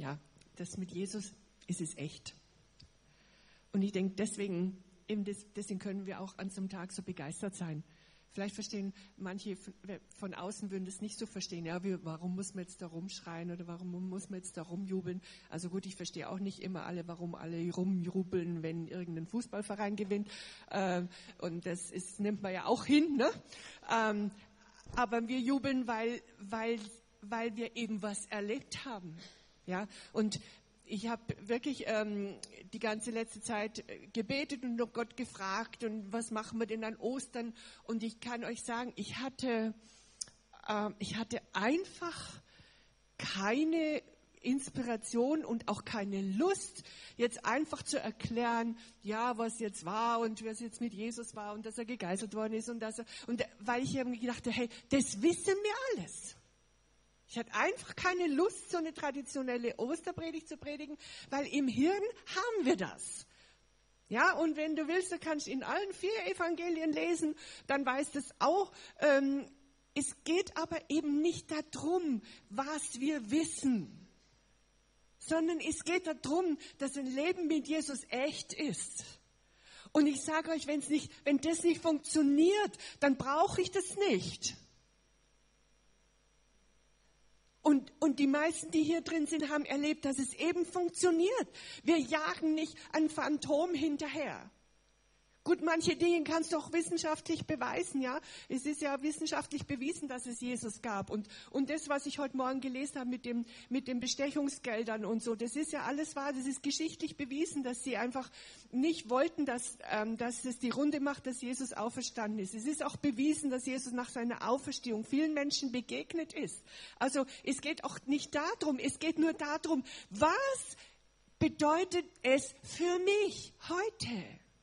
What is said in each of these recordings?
Ja, das mit Jesus ist es echt. Und ich denke, deswegen können wir auch an so einem Tag so begeistert sein. Vielleicht verstehen manche von außen, würden das nicht so verstehen. Ja, warum muss man jetzt da rumschreien oder warum muss man jetzt da rumjubeln? Also gut, ich verstehe auch nicht immer warum alle rumjubeln, wenn irgendein Fußballverein gewinnt. Und das nimmt man ja auch hin, ne? Aber wir jubeln, weil wir eben was erlebt haben. Ja, und ich habe wirklich die ganze letzte Zeit gebetet und noch Gott gefragt, und was machen wir denn an Ostern? Und ich kann euch sagen, ich hatte einfach keine Inspiration und auch keine Lust, jetzt einfach zu erklären, ja, was jetzt war und was jetzt mit Jesus war und dass er gegeißelt worden ist und weil ich irgendwie gedacht habe, hey, das wissen wir alles. Ich hatte einfach keine Lust, so eine traditionelle Osterpredigt zu predigen, weil im Hirn haben wir das. Ja, und wenn du willst, dann kannst du in allen 4 Evangelien lesen, dann weißt du es auch. Es geht aber eben nicht darum, was wir wissen, sondern es geht darum, dass ein Leben mit Jesus echt ist. Und ich sage euch, wenn das nicht funktioniert, dann brauche ich das nicht. Und die meisten, die hier drin sind, haben erlebt, dass es eben funktioniert. Wir jagen nicht ein Phantom hinterher. Gut, manche Dinge kannst du auch wissenschaftlich beweisen, ja. Es ist ja wissenschaftlich bewiesen, dass es Jesus gab. Und das, was ich heute Morgen gelesen habe mit den Bestechungsgeldern und so, das ist ja alles wahr. Das ist geschichtlich bewiesen, dass sie einfach nicht wollten, dass es die Runde macht, dass Jesus auferstanden ist. Es ist auch bewiesen, dass Jesus nach seiner Auferstehung vielen Menschen begegnet ist. Also es geht auch nicht darum, es geht nur darum, was bedeutet es für mich heute?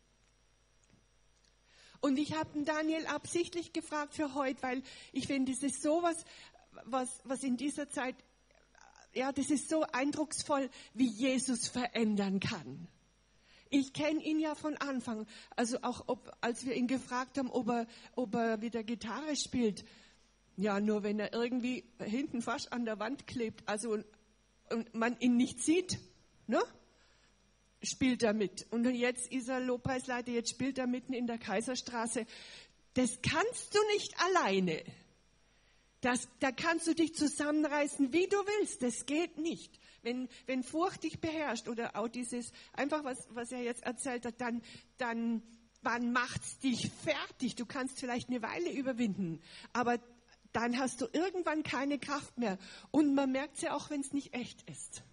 Und ich habe Daniel absichtlich gefragt für heute, weil ich finde, das ist so was in dieser Zeit, ja, das ist so eindrucksvoll, wie Jesus verändern kann. Ich kenne ihn ja von Anfang, also auch als wir ihn gefragt haben, ob er wieder Gitarre spielt. Ja, nur wenn er irgendwie hinten fast an der Wand klebt, also und man ihn nicht sieht, ne? Spielt er mit. Und jetzt ist er Lobpreisleiter, jetzt spielt er mitten in der Kaiserstraße. Das kannst du nicht alleine. Da kannst du dich zusammenreißen, wie du willst. Das geht nicht. Wenn Furcht dich beherrscht oder auch dieses, einfach was er jetzt erzählt hat, dann wann macht's dich fertig? Du kannst vielleicht eine Weile überwinden, aber dann hast du irgendwann keine Kraft mehr. Und man merkt es ja auch, wenn es nicht echt ist.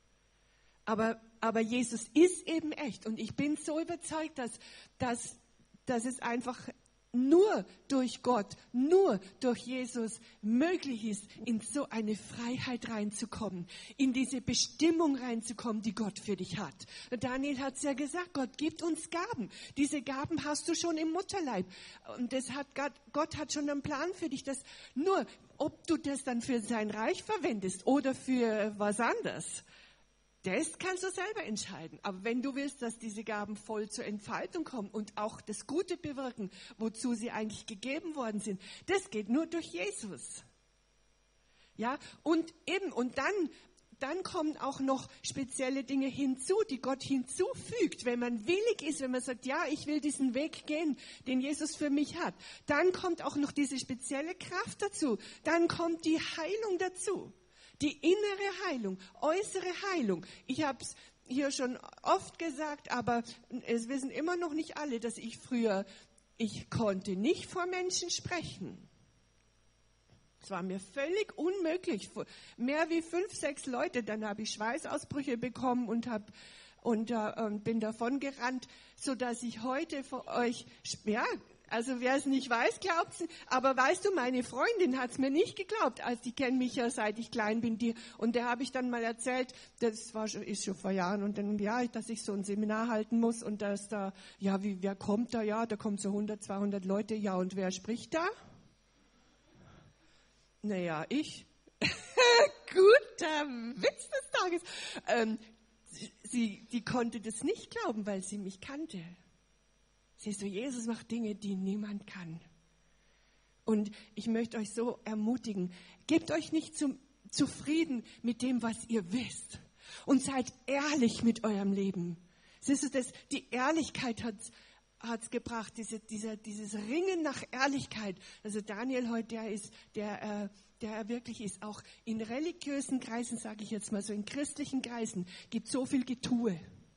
Aber Jesus ist eben echt. Und ich bin so überzeugt, dass es einfach nur durch Gott, nur durch Jesus möglich ist, in so eine Freiheit reinzukommen, in diese Bestimmung reinzukommen, die Gott für dich hat. Daniel hat es ja gesagt, Gott gibt uns Gaben. Diese Gaben hast du schon im Mutterleib. Und Gott hat schon einen Plan für dich. Nur, ob du das dann für sein Reich verwendest oder für was anderes, das kannst du selber entscheiden. Aber wenn du willst, dass diese Gaben voll zur Entfaltung kommen und auch das Gute bewirken, wozu sie eigentlich gegeben worden sind, das geht nur durch Jesus. Ja, und dann kommen auch noch spezielle Dinge hinzu, die Gott hinzufügt. Wenn man willig ist, wenn man sagt, ja, ich will diesen Weg gehen, den Jesus für mich hat, dann kommt auch noch diese spezielle Kraft dazu. Dann kommt die Heilung dazu. Die innere Heilung, äußere Heilung. Ich habe es hier schon oft gesagt, aber es wissen immer noch nicht alle, dass ich konnte nicht vor Menschen sprechen. Es war mir völlig unmöglich. Mehr wie 5, 6 Leute, dann habe ich Schweißausbrüche bekommen und bin davon gerannt, sodass ich heute vor euch, ja, also wer es nicht weiß, glaubt es. Aber weißt du, meine Freundin hat es mir nicht geglaubt, als die kennen mich ja, seit ich klein bin. Und der habe ich dann mal erzählt, ist schon vor Jahren, und dann, ja, dass ich so ein Seminar halten muss und dass da, ja, wer kommt da? Ja, da kommen so 100, 200 Leute. Ja, und wer spricht da? Naja, ich. Guter Witz des Tages. Die konnte das nicht glauben, weil sie mich kannte. Siehst du, Jesus macht Dinge, die niemand kann. Und ich möchte euch so ermutigen, gebt euch nicht zufrieden mit dem, was ihr wisst, Und seid ehrlich mit eurem Leben. Siehst du, die Ehrlichkeit hat's gebracht, dieses Ringen nach Ehrlichkeit. Also Daniel heute, der wirklich ist, auch in religiösen Kreisen, sage ich jetzt mal so, in christlichen Kreisen, gibt so viel Getue.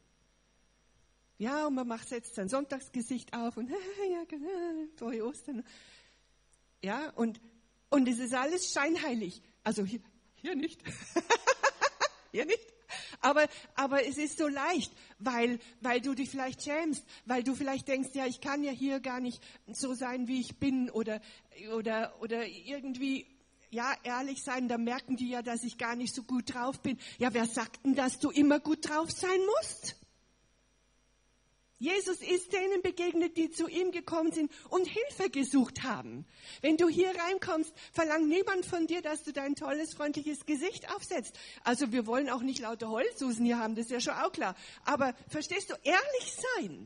Ja, und man setzt sein Sonntagsgesicht auf und ja, genau, frohe Ostern. Ja, und es ist alles scheinheilig. Also hier nicht. Hier nicht. Aber es ist so leicht, weil du dich vielleicht schämst, weil du vielleicht denkst, ja, ich kann ja hier gar nicht so sein, wie ich bin oder irgendwie, ja, ehrlich sein, da merken die ja, dass ich gar nicht so gut drauf bin. Ja, wer sagt denn, dass du immer gut drauf sein musst? Jesus ist denen begegnet, die zu ihm gekommen sind und Hilfe gesucht haben. Wenn du hier reinkommst, verlangt niemand von dir, dass du dein tolles, freundliches Gesicht aufsetzt. Also wir wollen auch nicht lauter Heulsusen hier haben, das ist ja schon auch klar. Aber verstehst du, ehrlich sein.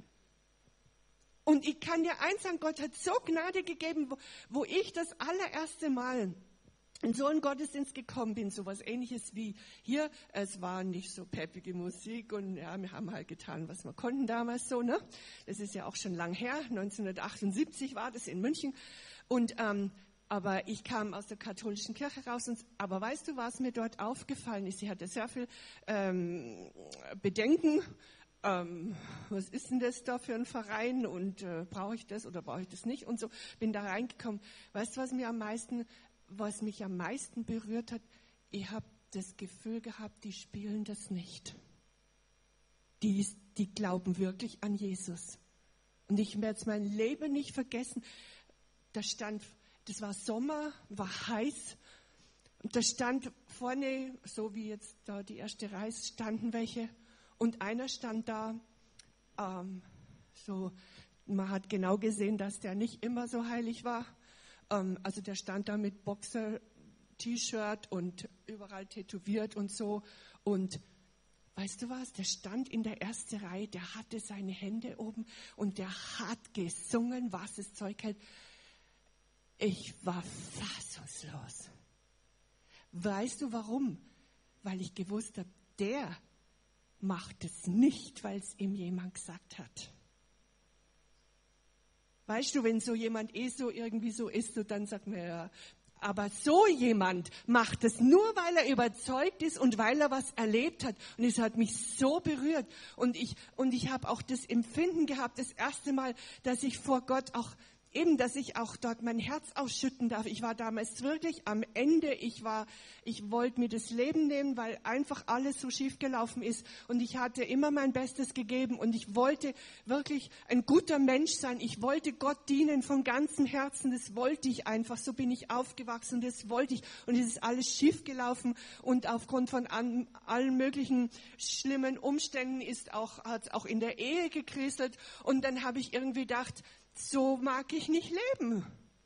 Und ich kann dir eins sagen, Gott hat so Gnade gegeben, wo ich das allererste Mal in so einen Gottesdienst gekommen bin, sowas Ähnliches wie hier. Es war nicht so peppige Musik und ja, wir haben halt getan, was wir konnten damals so, ne? Das ist ja auch schon lang her, 1978 war das in München. Und aber ich kam aus der katholischen Kirche raus. Aber weißt du, was mir dort aufgefallen ist? Sie hatte sehr viel Bedenken. Was ist denn das da für ein Verein und brauche ich das oder brauche ich das nicht? Und so bin da reingekommen. Weißt du, was mich am meisten berührt hat? Ich habe das Gefühl gehabt, die spielen das nicht. Die glauben wirklich an Jesus. Und ich werde es mein Leben nicht vergessen. Das war Sommer, war heiß. Und da stand vorne, so wie jetzt da die erste Reihe, standen welche. Und einer stand da, man hat genau gesehen, dass der nicht immer so heilig war. Also der stand da mit Boxer-T-Shirt und überall tätowiert und so. Und weißt du was, der stand in der ersten Reihe, der hatte seine Hände oben und der hat gesungen, was das Zeug hält. Ich war fassungslos. Weißt du warum? Weil ich gewusst habe, der macht es nicht, weil es ihm jemand gesagt hat. Weißt du, wenn so jemand so irgendwie so ist, so dann sagt man ja, aber so jemand macht es nur, weil er überzeugt ist und weil er was erlebt hat. Und es hat mich so berührt. Und ich habe auch das Empfinden gehabt, das erste Mal, dass ich vor Gott dass ich auch dort mein Herz ausschütten darf. Ich war damals wirklich am Ende. Ich wollte mir das Leben nehmen, weil einfach alles so schief gelaufen ist. Und ich hatte immer mein Bestes gegeben. Und ich wollte wirklich ein guter Mensch sein. Ich wollte Gott dienen von ganzem Herzen. Das wollte ich einfach. So bin ich aufgewachsen. Das wollte ich. Und es ist alles schief gelaufen. Und aufgrund von allen möglichen schlimmen Umständen hat es auch in der Ehe gekriselt. Und dann habe ich irgendwie gedacht, so mag ich nicht leben.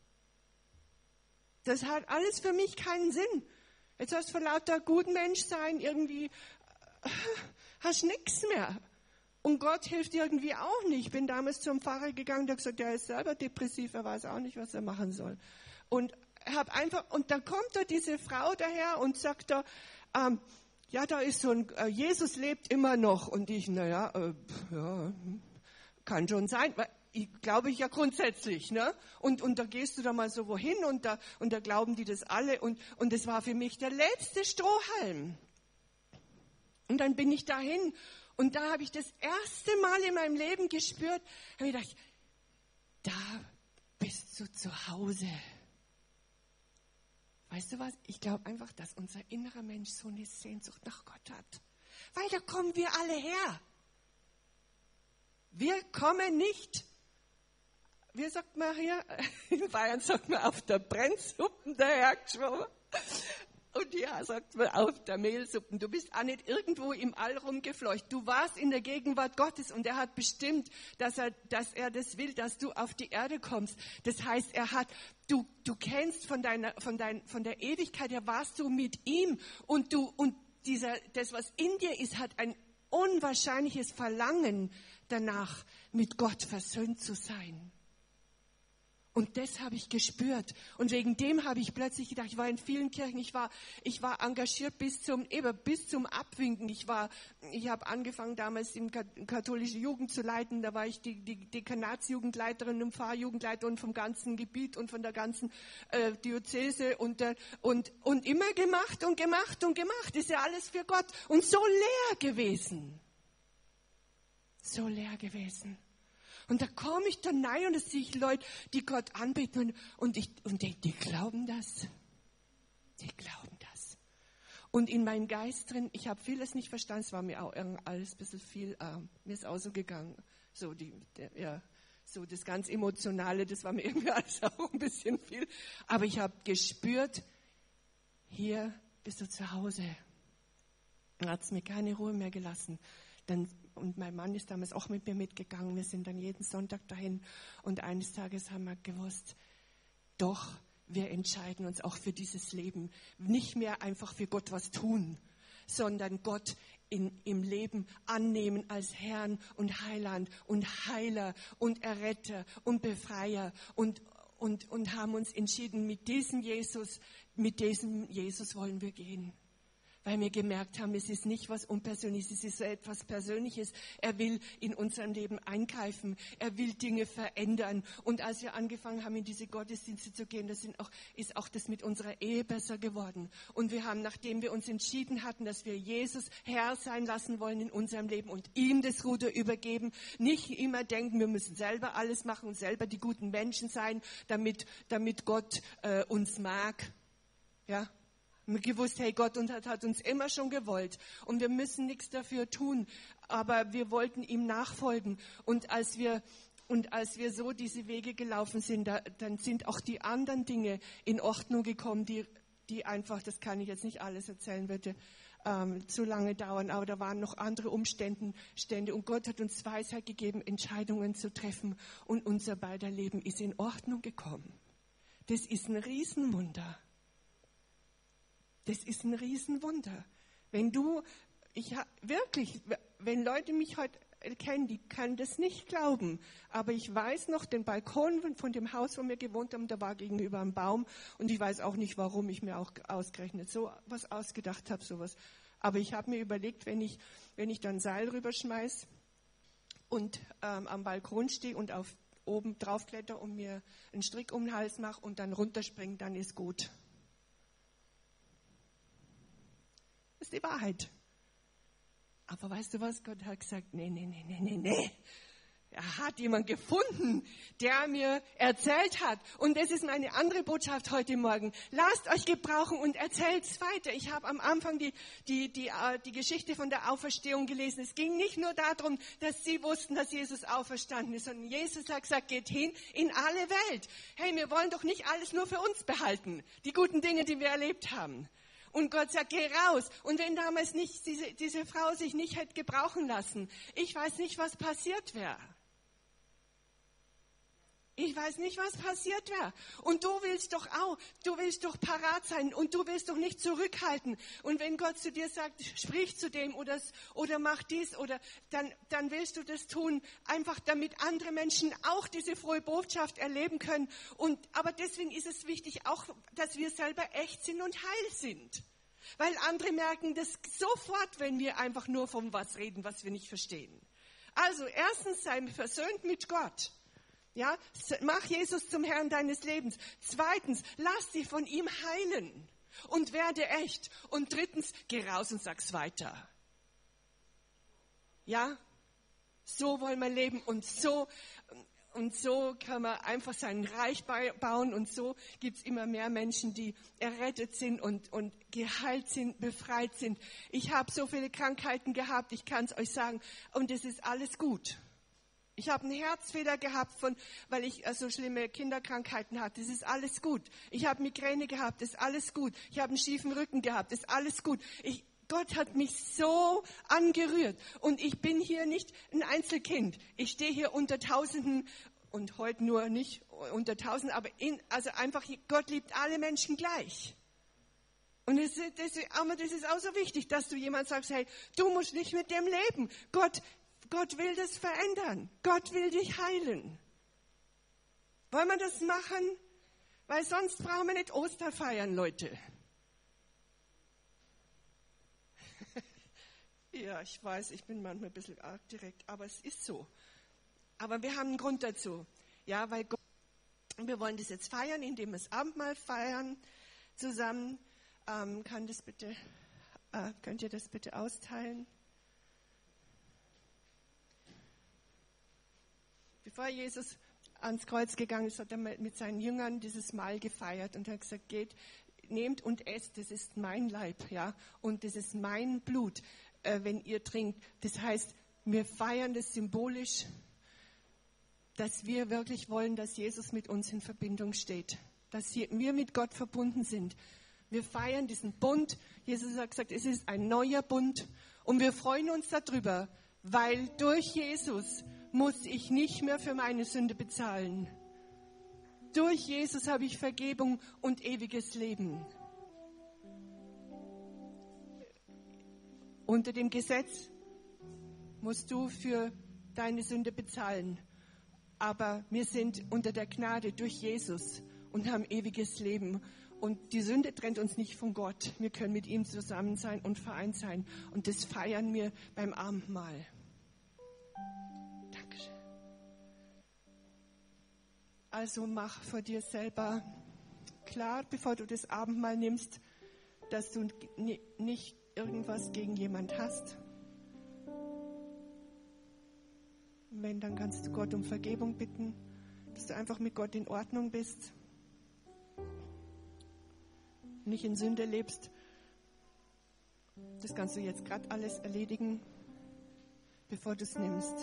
Das hat alles für mich keinen Sinn. Jetzt hast du vor lauter guten Menschsein irgendwie, hast nichts mehr. Und Gott hilft irgendwie auch nicht. Ich bin damals zum Pfarrer gegangen, der hat gesagt, der ist selber depressiv, er weiß auch nicht, was er machen soll. Und dann kommt da diese Frau daher und sagt da, ja, da ist so ein, Jesus lebt immer noch. Und ich, ja, kann schon sein, weil glaube ich ja grundsätzlich, ne? Und da gehst du da mal so wohin und da glauben die das alle und das war für mich der letzte Strohhalm. Und dann bin ich dahin und da habe ich das erste Mal in meinem Leben gespürt, habe ich gedacht, da bist du zu Hause. Weißt du was? Ich glaube einfach, dass unser innerer Mensch so eine Sehnsucht nach Gott hat. Weil da kommen wir alle her. Wir kommen nicht, wie sagt man hier, in Bayern sagt man auf der Brennsuppen dahergeschwommen. Und ja, sagt man auf der Mehlsuppen. Du bist auch nicht irgendwo im All rumgefleucht. Du warst in der Gegenwart Gottes und er hat bestimmt, dass er das will, dass du auf die Erde kommst. Das heißt, du kennst von der Ewigkeit her, warst du mit ihm und das, was in dir ist, hat ein unwahrscheinliches Verlangen danach, mit Gott versöhnt zu sein. Und das habe ich gespürt. Und wegen dem habe ich plötzlich gedacht, ich war in vielen Kirchen, ich war engagiert bis zum Abwinken. Ich habe angefangen damals in katholische Jugend zu leiten. Da war ich die Dekanatsjugendleiterin und Pfarrjugendleiterin vom ganzen Gebiet und von der ganzen Diözese und immer gemacht und gemacht und gemacht. Ist ja alles für Gott. Und so leer gewesen. So leer gewesen. Und da komme ich dann rein und da sehe ich Leute, die Gott anbeten und die glauben das. Die glauben das. Und in meinem Geist drin, ich habe vieles nicht verstanden, es war mir auch alles ein bisschen viel, mir ist auch so gegangen. So, so das ganz Emotionale, das war mir irgendwie alles auch ein bisschen viel. Aber ich habe gespürt, hier bist du zu Hause. Dann hat es mir keine Ruhe mehr gelassen. Und mein Mann ist damals auch mit mir mitgegangen. Wir sind dann jeden Sonntag dahin. Und eines Tages haben wir gewusst, doch, wir entscheiden uns auch für dieses Leben. Nicht mehr einfach für Gott was tun, sondern Gott im Leben annehmen als Herrn und Heiland und Heiler und Erretter und Befreier. Und haben uns entschieden, mit diesem Jesus wollen wir gehen. Weil wir gemerkt haben, es ist nicht was Unpersönliches, es ist so etwas Persönliches. Er will in unserem Leben eingreifen, er will Dinge verändern. Und als wir angefangen haben, in diese Gottesdienste zu gehen, ist auch das mit unserer Ehe besser geworden. Und wir haben, nachdem wir uns entschieden hatten, dass wir Jesus Herr sein lassen wollen in unserem Leben und ihm das Ruder übergeben, nicht immer denken, wir müssen selber alles machen und selber die guten Menschen sein, damit Gott uns mag. Ja. Wir haben gewusst, hey, Gott hat uns immer schon gewollt und wir müssen nichts dafür tun, aber wir wollten ihm nachfolgen. Und als wir so diese Wege gelaufen sind, dann sind auch die anderen Dinge in Ordnung gekommen, die einfach, das kann ich jetzt nicht alles erzählen, würde zu lange dauern, aber da waren noch andere Umstände und Gott hat uns Weisheit gegeben, Entscheidungen zu treffen und unser beider Leben ist in Ordnung gekommen. Das ist ein Riesenwunder. Das ist ein Riesenwunder. Wenn Leute mich heute kennen, die können das nicht glauben. Aber ich weiß noch, den Balkon von dem Haus, wo wir gewohnt haben, da war gegenüber ein Baum. Und ich weiß auch nicht, warum ich mir auch ausgerechnet so was ausgedacht habe, sowas. Aber ich habe mir überlegt, wenn ich dann ein Seil rüberschmeiß und am Balkon stehe und oben drauf kletter und mir einen Strick um den Hals mache und dann runterspringe, dann ist gut. Das ist die Wahrheit. Aber weißt du was? Gott hat gesagt, nee. Er hat jemanden gefunden, der mir erzählt hat. Und das ist meine andere Botschaft heute Morgen. Lasst euch gebrauchen und erzählt's weiter. Ich habe am Anfang die Geschichte von der Auferstehung gelesen. Es ging nicht nur darum, dass sie wussten, dass Jesus auferstanden ist, sondern Jesus hat gesagt, geht hin in alle Welt. Hey, wir wollen doch nicht alles nur für uns behalten. Die guten Dinge, die wir erlebt haben. Und Gott sagt, geh raus. Und wenn damals nicht diese Frau sich nicht hätte gebrauchen lassen, ich weiß nicht, was passiert wäre. Ich weiß nicht, was passiert wäre. Und du willst doch parat sein und du willst doch nicht zurückhalten. Und wenn Gott zu dir sagt, sprich zu dem oder mach dies dann willst du das tun, einfach damit andere Menschen auch diese frohe Botschaft erleben können. Aber deswegen ist es wichtig auch, dass wir selber echt sind und heil sind. Weil andere merken das sofort, wenn wir einfach nur von was reden, was wir nicht verstehen. Also erstens, sei versöhnt mit Gott. Ja, mach Jesus zum Herrn deines Lebens. Zweitens, lass dich von ihm heilen und werde echt. Und drittens, geh raus und sag's weiter. Ja, so wollen wir leben und so kann man einfach sein Reich bauen und so gibt's immer mehr Menschen, die errettet sind und geheilt sind, befreit sind. Ich habe so viele Krankheiten gehabt, ich kann es euch sagen, und es ist alles gut. Ich habe einen Herzfehler gehabt, weil ich so schlimme Kinderkrankheiten hatte. Das ist alles gut. Ich habe Migräne gehabt. Das ist alles gut. Ich habe einen schiefen Rücken gehabt. Das ist alles gut. Gott hat mich so angerührt. Und ich bin hier nicht ein Einzelkind. Ich stehe hier unter Tausenden und heute nur nicht unter Tausenden, aber einfach, Gott liebt alle Menschen gleich. Und das ist auch so wichtig, dass du jemand sagst, hey, du musst nicht mit dem leben. Gott will das verändern. Gott will dich heilen. Wollen wir das machen? Weil sonst brauchen wir nicht Ostern feiern, Leute. Ja, ich weiß, ich bin manchmal ein bisschen arg direkt, aber es ist so. Aber wir haben einen Grund dazu. Ja, weil wir wollen das jetzt feiern, indem wir das Abendmahl feiern zusammen. Könnt ihr das bitte austeilen? Bevor Jesus ans Kreuz gegangen ist, hat er mit seinen Jüngern dieses Mahl gefeiert und hat gesagt, geht, nehmt und esst, das ist mein Leib, ja, und das ist mein Blut, wenn ihr trinkt. Das heißt, wir feiern das symbolisch, dass wir wirklich wollen, dass Jesus mit uns in Verbindung steht, dass wir mit Gott verbunden sind. Wir feiern diesen Bund. Jesus hat gesagt, es ist ein neuer Bund und wir freuen uns darüber, weil durch Jesus muss ich nicht mehr für meine Sünde bezahlen. Durch Jesus habe ich Vergebung und ewiges Leben. Unter dem Gesetz musst du für deine Sünde bezahlen. Aber wir sind unter der Gnade durch Jesus und haben ewiges Leben. Und die Sünde trennt uns nicht von Gott. Wir können mit ihm zusammen sein und vereint sein. Und das feiern wir beim Abendmahl. Dankeschön. Also mach vor dir selber klar, bevor du das Abendmahl nimmst, dass du nicht irgendwas gegen jemand hast. Wenn, dann kannst du Gott um Vergebung bitten, dass du einfach mit Gott in Ordnung bist, nicht in Sünde lebst. Das kannst du jetzt gerade alles erledigen, bevor du es nimmst.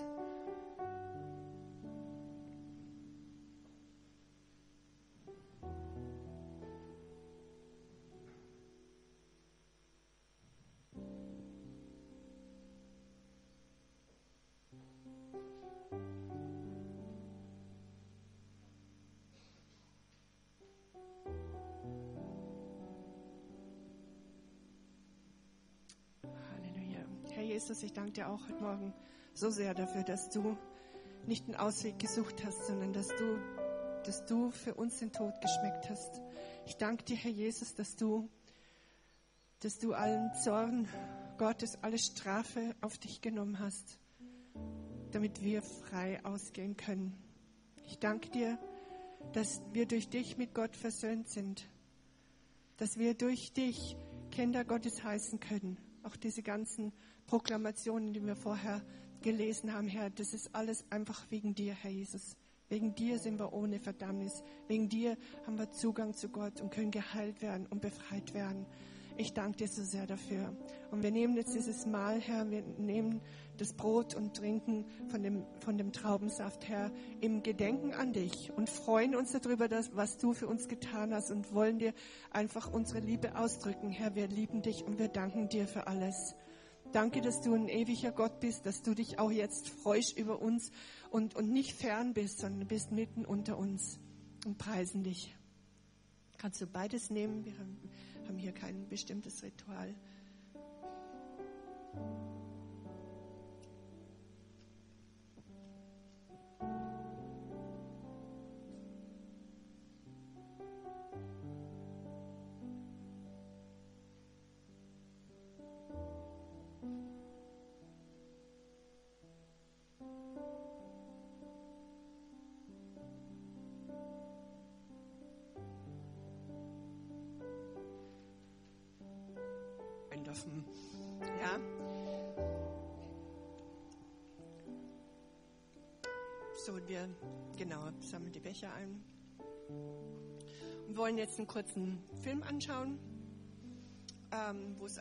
Jesus, ich danke dir auch heute Morgen so sehr dafür, dass du nicht einen Ausweg gesucht hast, sondern dass du für uns den Tod geschmeckt hast. Ich danke dir, Herr Jesus, dass du allen Zorn Gottes, alle Strafe auf dich genommen hast, damit wir frei ausgehen können. Ich danke dir, dass wir durch dich mit Gott versöhnt sind, dass wir durch dich Kinder Gottes heißen können. Auch diese ganzen Proklamationen, die wir vorher gelesen haben, Herr, das ist alles einfach wegen dir, Herr Jesus. Wegen dir sind wir ohne Verdammnis. Wegen dir haben wir Zugang zu Gott und können geheilt werden und befreit werden. Ich danke dir so sehr dafür. Und wir nehmen jetzt dieses Mahl, Herr, wir nehmen das Brot und trinken von dem Traubensaft, Herr, im Gedenken an dich und freuen uns darüber, was du für uns getan hast und wollen dir einfach unsere Liebe ausdrücken. Herr, wir lieben dich und wir danken dir für alles. Danke, dass du ein ewiger Gott bist, dass du dich auch jetzt freust über uns und nicht fern bist, sondern bist mitten unter uns und preisen dich. Kannst du beides nehmen? Wir haben hier kein bestimmtes Ritual. Dürfen. Ja. So, wir sammeln die Becher ein und wollen jetzt einen kurzen Film anschauen, wo es